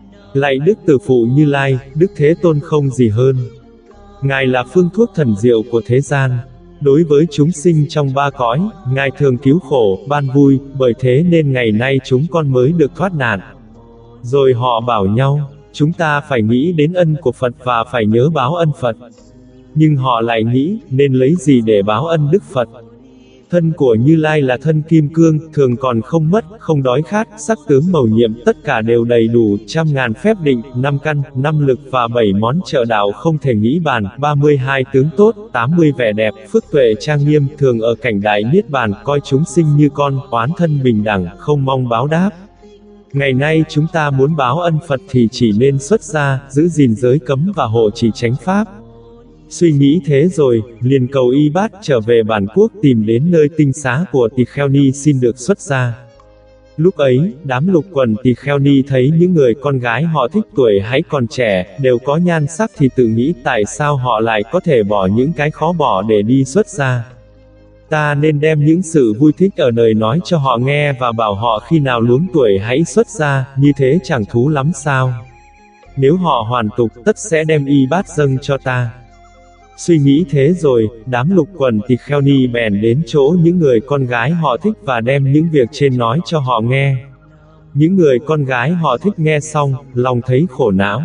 Lạy Đức Tử Phụ Như Lai, Đức Thế Tôn không gì hơn. Ngài là phương thuốc thần diệu của thế gian. Đối với chúng sinh trong ba cõi, Ngài thường cứu khổ, ban vui, bởi thế nên ngày nay chúng con mới được thoát nạn. Rồi họ bảo nhau, chúng ta phải nghĩ đến ân của Phật và phải nhớ báo ân Phật. Nhưng họ lại nghĩ, nên lấy gì để báo ân Đức Phật? Thân của Như Lai là thân kim cương, thường còn không mất, không đói khát, sắc tướng mầu nhiệm, tất cả đều đầy đủ, trăm ngàn phép định, năm căn, năm lực và bảy món trợ đạo không thể nghĩ bàn, ba mươi hai tướng tốt, tám mươi vẻ đẹp, phước tuệ trang nghiêm, thường ở cảnh đại niết bàn, coi chúng sinh như con, oán thân bình đẳng, không mong báo đáp. Ngày nay chúng ta muốn báo ân Phật thì chỉ nên xuất gia, giữ gìn giới cấm và hộ trì chánh pháp. Suy nghĩ thế rồi, liền cầu y bát trở về bản quốc tìm đến nơi tinh xá của Tỳ Kheo Ni xin được xuất gia. Lúc ấy, đám lục quần Tỳ Kheo Ni thấy những người con gái họ Thích tuổi hãy còn trẻ, đều có nhan sắc thì tự nghĩ tại sao họ lại có thể bỏ những cái khó bỏ để đi xuất gia. Ta nên đem những sự vui thích ở đời nói cho họ nghe và bảo họ khi nào luống tuổi hãy xuất gia, như thế chẳng thú lắm sao? Nếu họ hoàn tục, tất sẽ đem y bát dâng cho ta. Suy nghĩ thế rồi, đám lục quần tỳ kheo ni bèn đến chỗ những người con gái họ thích và đem những việc trên nói cho họ nghe. Những người con gái họ thích nghe xong, lòng thấy khổ não.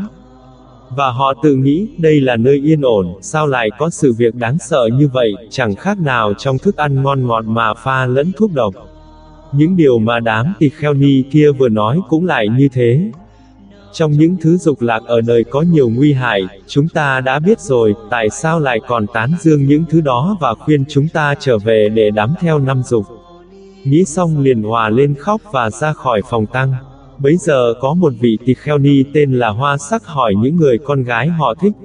Và họ tự nghĩ, đây là nơi yên ổn, sao lại có sự việc đáng sợ như vậy, chẳng khác nào trong thức ăn ngon ngọt mà pha lẫn thuốc độc. Những điều mà đám tỳ kheo ni kia vừa nói cũng lại như thế. Trong những thứ dục lạc ở đời có nhiều nguy hại, chúng ta đã biết rồi, tại sao lại còn tán dương những thứ đó và khuyên chúng ta trở về để đắm theo năm dục. Nghĩ xong liền òa lên khóc và ra khỏi phòng tăng. Bấy giờ có một vị tỳ kheo ni tên là Hoa Sắc hỏi những người con gái họ thích.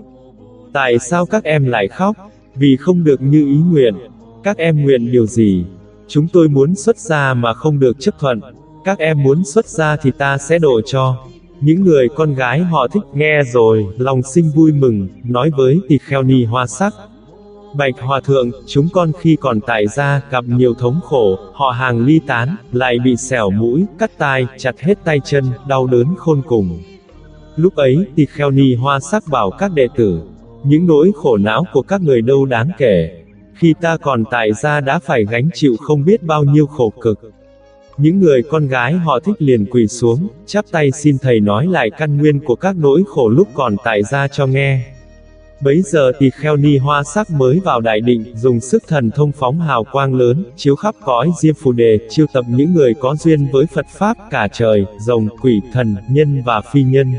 Tại sao các em lại khóc? Vì không được như ý nguyện. Các em nguyện điều gì? Chúng tôi muốn xuất gia mà không được chấp thuận. Các em muốn xuất gia thì ta sẽ độ cho. Những người con gái họ thích nghe rồi, lòng sinh vui mừng, nói với tỳ kheo ni Hoa Sắc. Bạch Hòa Thượng, chúng con khi còn tại gia, gặp nhiều thống khổ, họ hàng ly tán, lại bị xẻo mũi, cắt tai, chặt hết tay chân, đau đớn khôn cùng. Lúc ấy, tỳ kheo ni Hoa Sắc bảo các đệ tử, những nỗi khổ não của các người đâu đáng kể. Khi ta còn tại gia đã phải gánh chịu không biết bao nhiêu khổ cực. Những người con gái họ thích liền quỳ xuống, chắp tay xin thầy nói lại căn nguyên của các nỗi khổ lúc còn tại gia cho nghe. Bấy giờ tỳ kheo ni Hoa Sắc mới vào đại định, dùng sức thần thông phóng hào quang lớn, chiếu khắp cõi Diêm Phù Đề, chiêu tập những người có duyên với Phật Pháp, cả trời, rồng, quỷ, thần, nhân và phi nhân.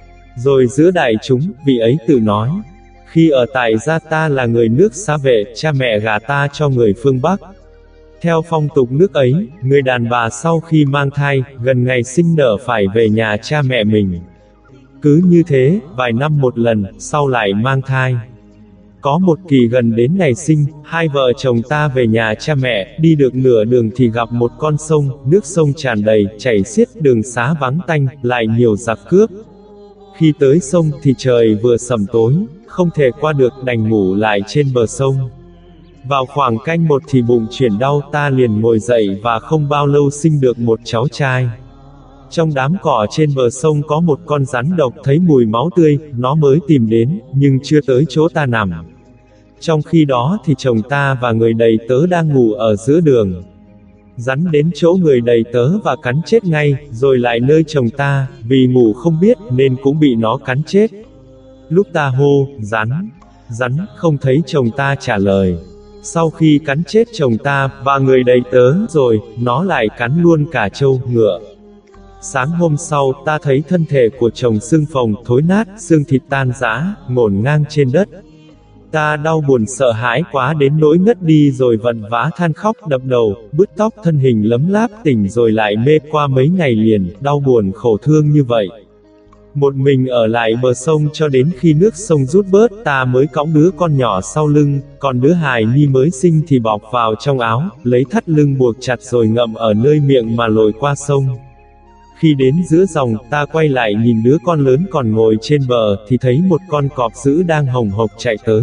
Rồi giữa đại chúng, vị ấy tự nói, khi ở tại gia ta là người nước Xá Vệ, cha mẹ gả ta cho người phương Bắc. Theo phong tục nước ấy, người đàn bà sau khi mang thai, gần ngày sinh nở phải về nhà cha mẹ mình. Cứ như thế, vài năm một lần, sau lại mang thai. Có một kỳ gần đến ngày sinh, hai vợ chồng ta về nhà cha mẹ, đi được nửa đường thì gặp một con sông, nước sông tràn đầy, chảy xiết, đường xá vắng tanh, lại nhiều giặc cướp. Khi tới sông thì trời vừa sầm tối, không thể qua được, đành ngủ lại trên bờ sông. Vào khoảng canh một thì bụng chuyển đau, ta liền ngồi dậy và không bao lâu sinh được một cháu trai. Trong đám cỏ trên bờ sông có một con rắn độc, thấy mùi máu tươi, nó mới tìm đến, nhưng chưa tới chỗ ta nằm. Trong khi đó thì chồng ta và người đầy tớ đang ngủ ở giữa đường. Rắn đến chỗ người đầy tớ và cắn chết ngay, rồi lại nơi chồng ta, vì ngủ không biết nên cũng bị nó cắn chết. Lúc ta hô, rắn, rắn, không thấy chồng ta trả lời. Sau khi cắn chết chồng ta và người đầy tớ rồi, nó lại cắn luôn cả trâu, ngựa. Sáng hôm sau, ta thấy thân thể của chồng xương phồng, thối nát, xương thịt tan rã, ngổn ngang trên đất. Ta đau buồn sợ hãi quá đến nỗi ngất đi rồi vặn vã than khóc đập đầu, bứt tóc, thân hình lấm láp, tỉnh rồi lại mê qua mấy ngày liền, đau buồn khổ thương như vậy. Một mình ở lại bờ sông cho đến khi nước sông rút bớt, ta mới cõng đứa con nhỏ sau lưng, còn đứa hài nhi mới sinh thì bọc vào trong áo, lấy thắt lưng buộc chặt rồi ngậm ở nơi miệng mà lội qua sông. Khi đến giữa dòng, ta quay lại nhìn đứa con lớn còn ngồi trên bờ, thì thấy một con cọp dữ đang hồng hộc chạy tới.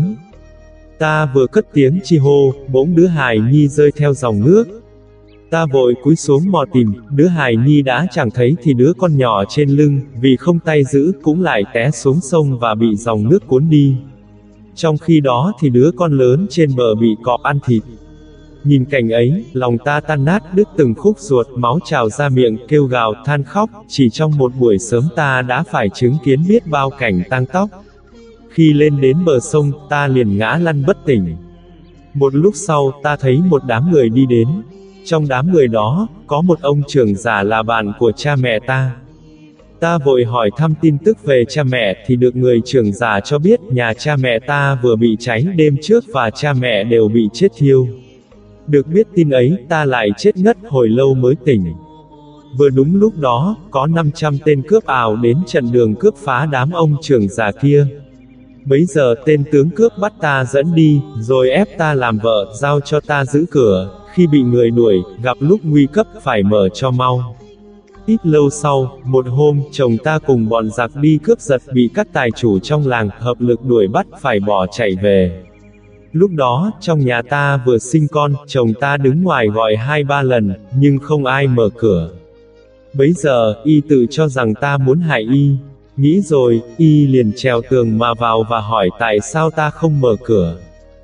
Ta vừa cất tiếng chi hô, bỗng đứa hài nhi rơi theo dòng nước. Ta vội cúi xuống mò tìm, đứa hài nhi đã chẳng thấy thì đứa con nhỏ trên lưng, vì không tay giữ, cũng lại té xuống sông và bị dòng nước cuốn đi. Trong khi đó thì đứa con lớn trên bờ bị cọp ăn thịt. Nhìn cảnh ấy, lòng ta tan nát, đứt từng khúc ruột, máu trào ra miệng, kêu gào, than khóc, chỉ trong một buổi sớm ta đã phải chứng kiến biết bao cảnh tang tóc. Khi lên đến bờ sông, ta liền ngã lăn bất tỉnh. Một lúc sau, ta thấy một đám người đi đến. Trong đám người đó, có một ông trưởng giả là bạn của cha mẹ ta. Ta vội hỏi thăm tin tức về cha mẹ thì được người trưởng giả cho biết nhà cha mẹ ta vừa bị cháy đêm trước và cha mẹ đều bị chết thiêu. Được biết tin ấy, ta lại chết ngất hồi lâu mới tỉnh. Vừa đúng lúc đó, có năm trăm tên cướp ào đến trận đường cướp phá đám ông trưởng giả kia. Bấy giờ tên tướng cướp bắt ta dẫn đi, rồi ép ta làm vợ, giao cho ta giữ cửa, khi bị người đuổi, gặp lúc nguy cấp phải mở cho mau. Ít lâu sau, một hôm, chồng ta cùng bọn giặc đi cướp giật bị các tài chủ trong làng hợp lực đuổi bắt phải bỏ chạy về. Lúc đó, trong nhà ta vừa sinh con, chồng ta đứng ngoài gọi hai ba lần, nhưng không ai mở cửa. Bấy giờ, y tự cho rằng ta muốn hại y. Nghĩ rồi, y liền trèo tường mà vào và hỏi tại sao ta không mở cửa.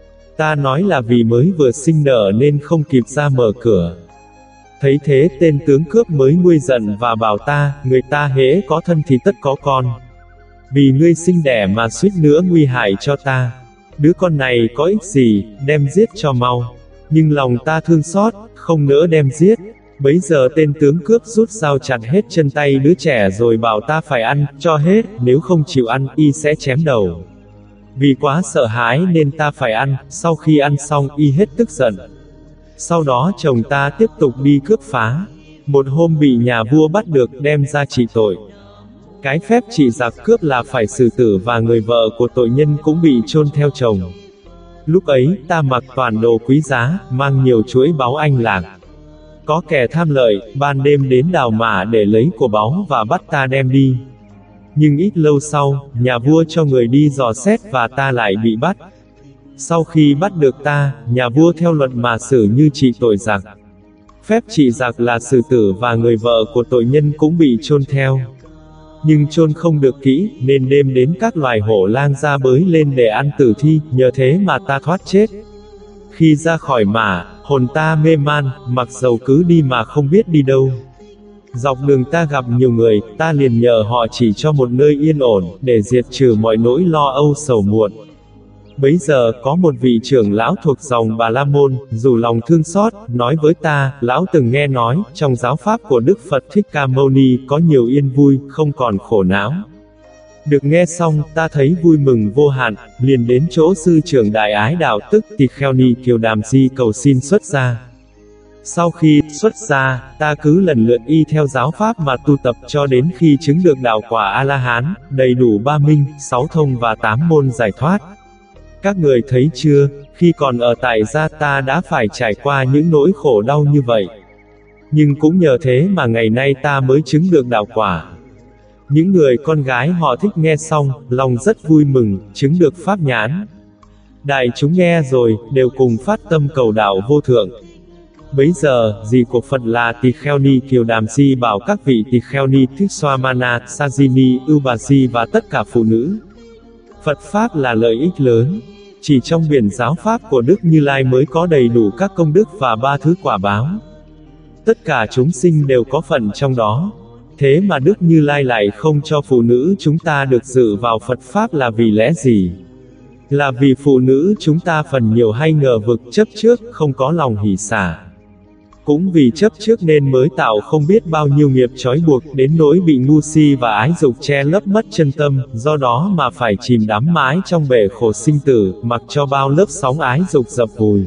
Ta nói là vì mới vừa sinh nở nên không kịp ra mở cửa. Thấy thế, tên tướng cướp mới nguôi giận và bảo ta, người ta hễ có thân thì tất có con. Vì ngươi sinh đẻ mà suýt nữa nguy hại cho ta. Đứa con này có ích gì, đem giết cho mau. Nhưng lòng ta thương xót, không nỡ đem giết. Bấy giờ tên tướng cướp rút dao chặt hết chân tay đứa trẻ rồi bảo ta phải ăn, cho hết, nếu không chịu ăn, y sẽ chém đầu. Vì quá sợ hãi nên ta phải ăn, sau khi ăn xong, y hết tức giận. Sau đó chồng ta tiếp tục đi cướp phá. Một hôm bị nhà vua bắt được đem ra trị tội. Cái phép trị giặc cướp là phải xử tử và người vợ của tội nhân cũng bị chôn theo chồng. Lúc ấy, ta mặc toàn đồ quý giá, mang nhiều chuỗi báu anh lạc. Có kẻ tham lợi, ban đêm đến đào mả để lấy của báu và bắt ta đem đi. Nhưng ít lâu sau, nhà vua cho người đi dò xét và ta lại bị bắt. Sau khi bắt được ta, nhà vua theo luật mà xử như trị tội giặc. Phép trị giặc là xử tử và người vợ của tội nhân cũng bị chôn theo. Nhưng chôn không được kỹ, nên đêm đến các loài hổ lang ra bới lên để ăn tử thi, nhờ thế mà ta thoát chết. Khi ra khỏi mả, hồn ta mê man, mặc dầu cứ đi mà không biết đi đâu. Dọc đường ta gặp nhiều người, ta liền nhờ họ chỉ cho một nơi yên ổn, để diệt trừ mọi nỗi lo âu sầu muộn. Bấy giờ, có một vị trưởng lão thuộc dòng Bà La Môn, dù lòng thương xót, nói với ta, lão từng nghe nói, trong giáo pháp của Đức Phật Thích Ca Mâu Ni có nhiều yên vui, không còn khổ não. Được nghe xong, ta thấy vui mừng vô hạn, liền đến chỗ sư trưởng Đại Ái Đạo tức Tỳ Kheo Ni Kiều Đàm Di cầu xin xuất gia. Sau khi xuất gia, ta cứ lần lượt y theo giáo pháp mà tu tập cho đến khi chứng được đạo quả A-la-hán, đầy đủ ba minh, sáu thông và tám môn giải thoát. Các người thấy chưa, khi còn ở tại gia ta đã phải trải qua những nỗi khổ đau như vậy. Nhưng cũng nhờ thế mà ngày nay ta mới chứng được đạo quả. Những người con gái họ thích nghe xong, lòng rất vui mừng, chứng được pháp nhãn. Đại chúng nghe rồi, đều cùng phát tâm cầu đạo vô thượng. Bấy giờ, dì của Phật là Tỳ Kheo Ni Kiều Đàm Di bảo các vị Tỳ Kheo Ni Thích Xoa Mana, Sajini, Ưu Bà Di và tất cả phụ nữ. Phật Pháp là lợi ích lớn. Chỉ trong biển giáo Pháp của Đức Như Lai mới có đầy đủ các công đức và ba thứ quả báo. Tất cả chúng sinh đều có phần trong đó. Thế mà Đức Như Lai lại không cho phụ nữ chúng ta được dự vào Phật Pháp là vì lẽ gì? Là vì phụ nữ chúng ta phần nhiều hay ngờ vực chấp trước, không có lòng hỷ xả. Cũng vì chấp trước nên mới tạo không biết bao nhiêu nghiệp trói buộc, đến nỗi bị ngu si và ái dục che lấp mất chân tâm, do đó mà phải chìm đắm mãi trong bể khổ sinh tử, mặc cho bao lớp sóng ái dục dập vùi.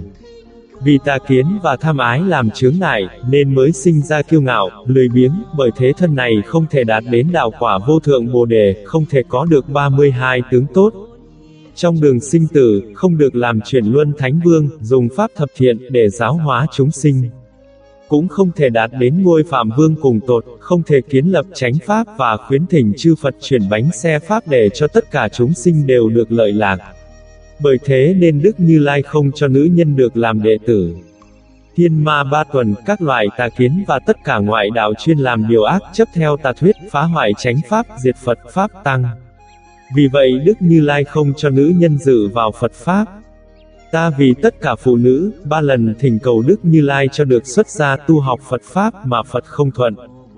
Vì tà kiến và tham ái làm chướng ngại, nên mới sinh ra kiêu ngạo, lười biếng, bởi thế thân này không thể đạt đến đạo quả vô thượng Bồ Đề, không thể có được ba mươi hai tướng tốt. Trong đường sinh tử, không được làm chuyển luân thánh vương, dùng pháp thập thiện, để giáo hóa chúng sinh. Cũng không thể đạt đến ngôi Phạm Vương cùng tột, không thể kiến lập chánh pháp và khuyến thỉnh chư Phật chuyển bánh xe pháp để cho tất cả chúng sinh đều được lợi lạc. Bởi thế nên Đức Như Lai không cho nữ nhân được làm đệ tử. Thiên ma ba tuần, các loại tà kiến và tất cả ngoại đạo chuyên làm điều ác chấp theo tà thuyết, phá hoại chánh pháp, diệt Phật Pháp Tăng. Vì vậy Đức Như Lai không cho nữ nhân dự vào Phật Pháp. Ta vì tất cả phụ nữ, ba lần thỉnh cầu Đức Như Lai cho được xuất gia tu học Phật Pháp mà Phật không thuận.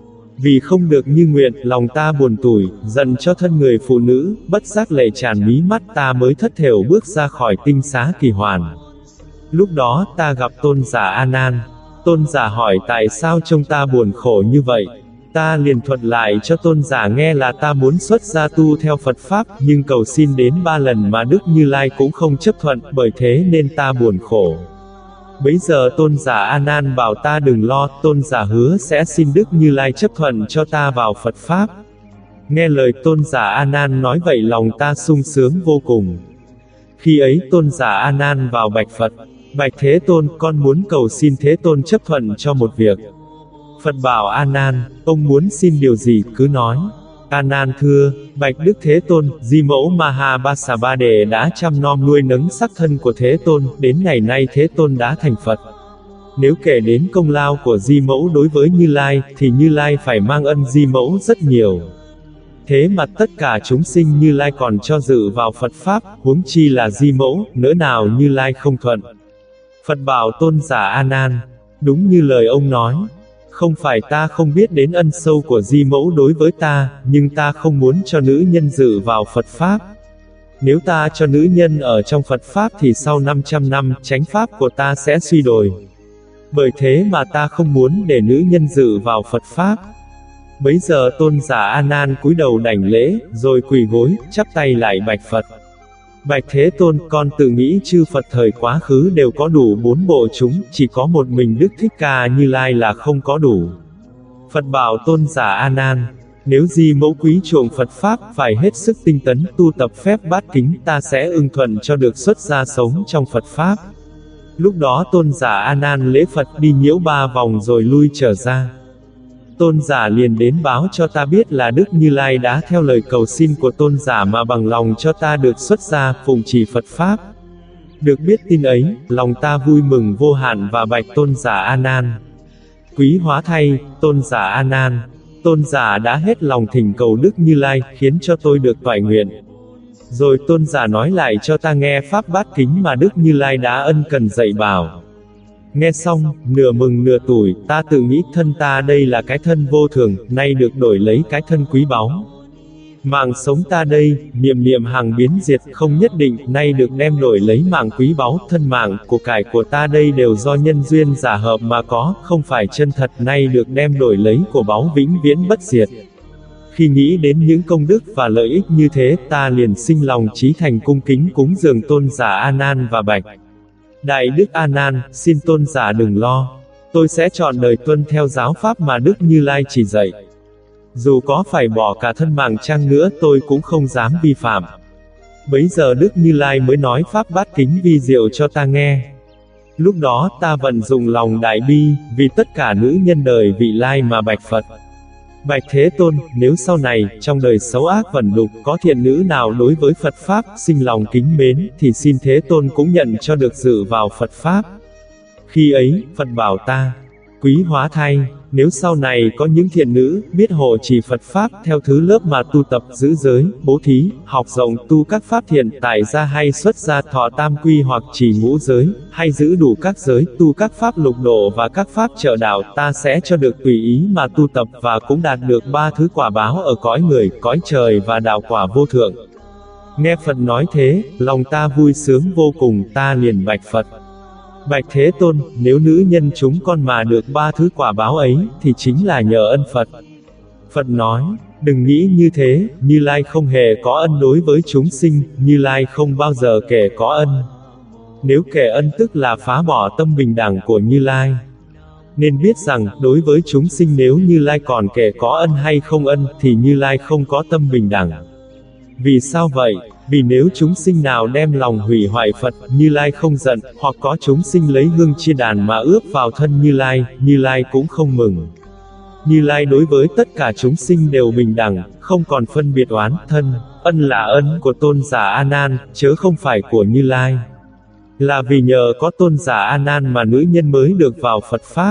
Vì không được như nguyện, lòng ta buồn tủi, giận cho thân người phụ nữ, bất giác lệ tràn mí mắt, ta mới thất thểu bước ra khỏi tinh xá Kỳ Hoàn. Lúc đó, ta gặp tôn giả A Nan. Tôn giả hỏi tại sao trông ta buồn khổ như vậy. Ta liền thuật lại cho tôn giả nghe là ta muốn xuất gia tu theo Phật Pháp, nhưng cầu xin đến ba lần mà Đức Như Lai cũng không chấp thuận, bởi thế nên ta buồn khổ. Bấy giờ tôn giả A Nan bảo ta đừng lo, tôn giả hứa sẽ xin Đức Như Lai chấp thuận cho ta vào Phật Pháp. Nghe lời tôn giả A Nan nói vậy lòng ta sung sướng vô cùng. Khi ấy tôn giả A Nan vào bạch Phật, bạch Thế Tôn, con muốn cầu xin Thế Tôn chấp thuận cho một việc. Phật bảo A Nan, ông muốn xin điều gì cứ nói. A Nan thưa, bạch Đức Thế Tôn, Di Mẫu Mahabasava Đề đã chăm nom nuôi nấng sắc thân của Thế Tôn, đến ngày nay Thế Tôn đã thành Phật. Nếu kể đến công lao của Di Mẫu đối với Như Lai, thì Như Lai phải mang ân Di Mẫu rất nhiều. Thế mà tất cả chúng sinh Như Lai còn cho dự vào Phật Pháp, huống chi là Di Mẫu, nỡ nào Như Lai không thuận. Phật bảo tôn giả A Nan, đúng như lời ông nói, không phải ta không biết đến ân sâu của Di Mẫu đối với ta, nhưng ta không muốn cho nữ nhân dự vào Phật Pháp. Nếu ta cho nữ nhân ở trong Phật Pháp thì sau năm trăm năm, chánh Pháp của ta sẽ suy đồi. Bởi thế mà ta không muốn để nữ nhân dự vào Phật Pháp. Bấy giờ tôn giả A Nan cúi đầu đảnh lễ, rồi quỳ gối, chắp tay lại bạch Phật. Bạch Thế Tôn, con tự nghĩ chư Phật thời quá khứ đều có đủ bốn bộ chúng, chỉ có một mình Đức Thích Ca Như Lai là không có đủ. Phật bảo tôn giả A Nan, nếu Di Mẫu quý chuộng Phật Pháp, phải hết sức tinh tấn, tu tập phép bát kính, ta sẽ ưng thuận cho được xuất gia sống trong Phật Pháp. Lúc đó tôn giả A Nan lễ Phật đi nhiễu ba vòng rồi lui trở ra. Tôn giả liền đến báo cho ta biết là Đức Như Lai đã theo lời cầu xin của tôn giả mà bằng lòng cho ta được xuất gia, phụng trì Phật Pháp. Được biết tin ấy, lòng ta vui mừng vô hạn và bạch tôn giả A Nan. Quý hóa thay, tôn giả A Nan, tôn giả đã hết lòng thỉnh cầu Đức Như Lai, khiến cho tôi được toại nguyện. Rồi tôn giả nói lại cho ta nghe Pháp bát kính mà Đức Như Lai đã ân cần dạy bảo. Nghe xong, nửa mừng nửa tủi, ta tự nghĩ thân ta đây là cái thân vô thường, nay được đổi lấy cái thân quý báu. Mạng sống ta đây, niệm niệm hàng biến diệt, không nhất định, nay được đem đổi lấy mạng quý báu, thân mạng, của cải của ta đây đều do nhân duyên giả hợp mà có, không phải chân thật, nay được đem đổi lấy của báu vĩnh viễn bất diệt. Khi nghĩ đến những công đức và lợi ích như thế, ta liền sinh lòng chí thành cung kính cúng dường tôn giả A Nan và bạch. Đại Đức A Nan, xin tôn giả đừng lo. Tôi sẽ chọn đời tuân theo giáo pháp mà Đức Như Lai chỉ dạy. Dù có phải bỏ cả thân mạng chăng nữa tôi cũng không dám vi phạm. Bấy giờ Đức Như Lai mới nói pháp bát kính vi diệu cho ta nghe. Lúc đó ta vận dụng lòng đại bi, vì tất cả nữ nhân đời vị lai mà bạch Phật. Bạch Thế Tôn, nếu sau này, trong đời xấu ác vẩn đục, có thiện nữ nào đối với Phật Pháp, sinh lòng kính mến, thì xin Thế Tôn cũng nhận cho được dự vào Phật Pháp. Khi ấy, Phật bảo ta, quý hóa thay, nếu sau này có những thiện nữ, biết hộ trì Phật Pháp, theo thứ lớp mà tu tập giữ giới, bố thí, học rộng tu các pháp thiện, tại gia hay xuất gia thọ tam quy hoặc trì ngũ giới, hay giữ đủ các giới, tu các pháp lục độ và các pháp trợ đạo, ta sẽ cho được tùy ý mà tu tập và cũng đạt được ba thứ quả báo ở cõi người, cõi trời và đạo quả vô thượng. Nghe Phật nói thế, lòng ta vui sướng vô cùng, ta liền bạch Phật. Bạch Thế Tôn, nếu nữ nhân chúng con mà được ba thứ quả báo ấy, thì chính là nhờ ân Phật. Phật nói, đừng nghĩ như thế, Như Lai không hề có ân đối với chúng sinh, Như Lai không bao giờ kể có ân. Nếu kể ân tức là phá bỏ tâm bình đẳng của Như Lai. Nên biết rằng, đối với chúng sinh nếu Như Lai còn kể có ân hay không ân, thì Như Lai không có tâm bình đẳng. Vì sao vậy? Vì nếu chúng sinh nào đem lòng hủy hoại Phật, Như Lai không giận, hoặc có chúng sinh lấy hương chia đàn mà ướp vào thân Như Lai, Như Lai cũng không mừng. Như Lai đối với tất cả chúng sinh đều bình đẳng, không còn phân biệt oán, thân, ân là ân của tôn giả A Nan, chớ không phải của Như Lai. Là vì nhờ có tôn giả A Nan mà nữ nhân mới được vào Phật Pháp.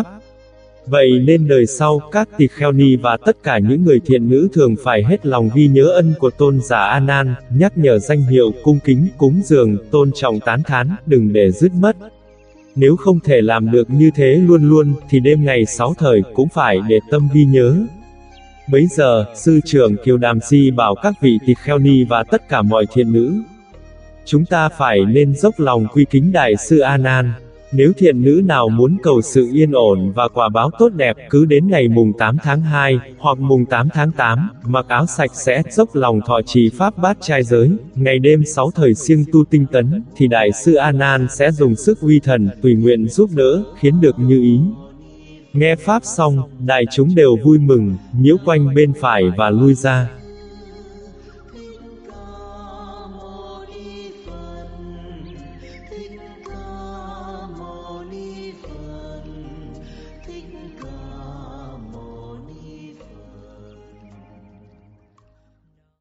Vậy nên đời sau, các tỳ kheo ni và tất cả những người thiện nữ thường phải hết lòng ghi nhớ ân của tôn giả A Nan, nhắc nhở danh hiệu, cung kính, cúng dường, tôn trọng tán thán, đừng để dứt mất. Nếu không thể làm được như thế luôn luôn, thì đêm ngày sáu thời cũng phải để tâm ghi nhớ. Bấy giờ, sư trưởng Kiều Đàm Si bảo các vị tỳ kheo ni và tất cả mọi thiện nữ, chúng ta phải nên dốc lòng quy kính đại sư A Nan. Nếu thiện nữ nào muốn cầu sự yên ổn và quả báo tốt đẹp, cứ đến ngày mùng tám tháng hai, hoặc mùng tám tháng tám, mặc áo sạch sẽ, dốc lòng thọ trì pháp bát trai giới, ngày đêm sáu thời siêng tu tinh tấn, thì đại sư A Nan sẽ dùng sức uy thần, tùy nguyện giúp đỡ, khiến được như ý. Nghe pháp xong, đại chúng đều vui mừng, nhiễu quanh bên phải và lui ra.